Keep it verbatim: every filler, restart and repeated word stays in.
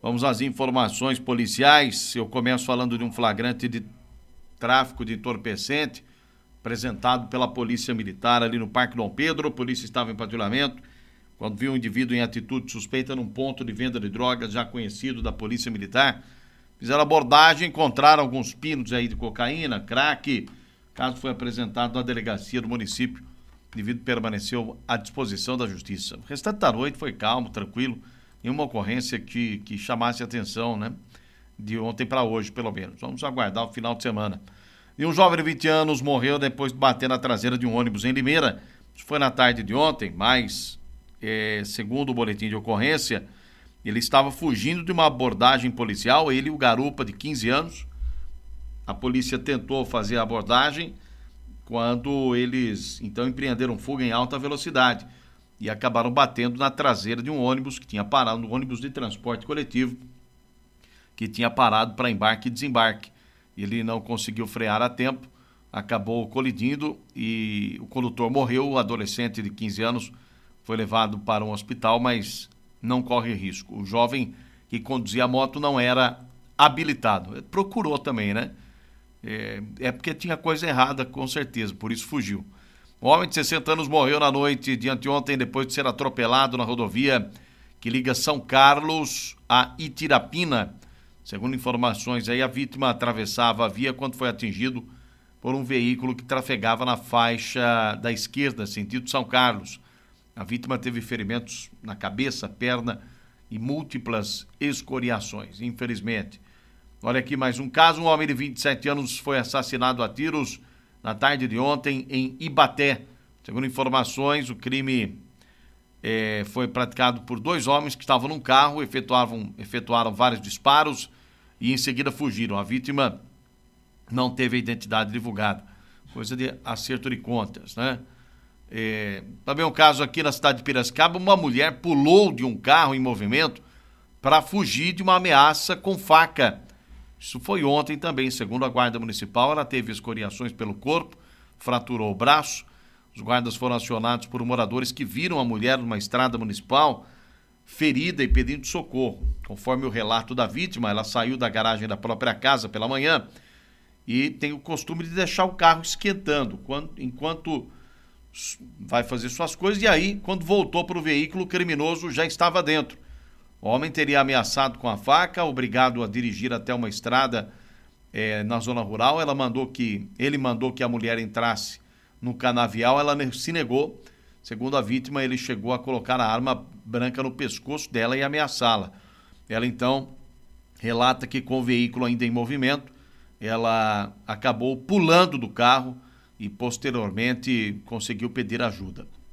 Vamos às informações policiais. Eu começo falando de um flagrante de tráfico de entorpecente apresentado pela Polícia Militar ali no Parque Dom Pedro. A polícia estava em patrulhamento quando viu um indivíduo em atitude suspeita num ponto de venda de drogas já conhecido da Polícia Militar. Fizeram abordagem, encontraram alguns pinos aí de cocaína, crack. O caso foi apresentado na delegacia do município. O indivíduo permaneceu à disposição da justiça. O restante da noite foi calmo, tranquilo. Nenhuma ocorrência que, que chamasse a atenção, né? De ontem para hoje, pelo menos. Vamos aguardar o final de semana. E um jovem de vinte anos morreu depois de bater na traseira de um ônibus em Limeira. Isso foi na tarde de ontem, mas, é, segundo o boletim de ocorrência, ele estava fugindo de uma abordagem policial, ele e o garupa de quinze anos. A polícia tentou fazer a abordagem quando eles, então, empreenderam fuga em alta velocidade e acabaram batendo na traseira de um ônibus que tinha parado, um ônibus de transporte coletivo, que tinha parado para embarque e desembarque. Ele não conseguiu frear a tempo, acabou colidindo e o condutor morreu. O adolescente de quinze anos foi levado para um hospital, mas não corre risco. O jovem que conduzia a moto não era habilitado. Procurou também, né? É, é porque tinha coisa errada, com certeza, por isso fugiu. Um homem de sessenta anos morreu na noite de anteontem depois de ser atropelado na rodovia que liga São Carlos a Itirapina. Segundo informações aí, a vítima atravessava a via quando foi atingido por um veículo que trafegava na faixa da esquerda, sentido São Carlos. A vítima teve ferimentos na cabeça, perna e múltiplas escoriações, infelizmente. Olha aqui mais um caso, um homem de vinte e sete anos foi assassinado a tiros na tarde de ontem em Ibaté. Segundo informações, o crime é, foi praticado por dois homens que estavam num carro, efetuavam, efetuaram vários disparos e em seguida fugiram. A vítima não teve a identidade divulgada. Coisa de acerto de contas, né? É, também um caso aqui na cidade de Piracicaba, uma mulher pulou de um carro em movimento para fugir de uma ameaça com faca. Isso foi ontem também, segundo a Guarda Municipal. Ela teve escoriações pelo corpo, fraturou o braço. Os guardas foram acionados por moradores que viram a mulher numa estrada municipal ferida e pedindo socorro. Conforme o relato da vítima, ela saiu da garagem da própria casa pela manhã e tem o costume de deixar o carro esquentando quando, enquanto vai fazer suas coisas, e aí, quando voltou para o veículo, o criminoso já estava dentro. O homem teria ameaçado com a faca, obrigado a dirigir até uma estrada eh, na zona rural. Ela mandou que, ele mandou que a mulher entrasse no canavial, ela se negou. Segundo a vítima, ele chegou a colocar a arma branca no pescoço dela e ameaçá-la. Ela então relata que com o veículo ainda em movimento, ela acabou pulando do carro e posteriormente conseguiu pedir ajuda.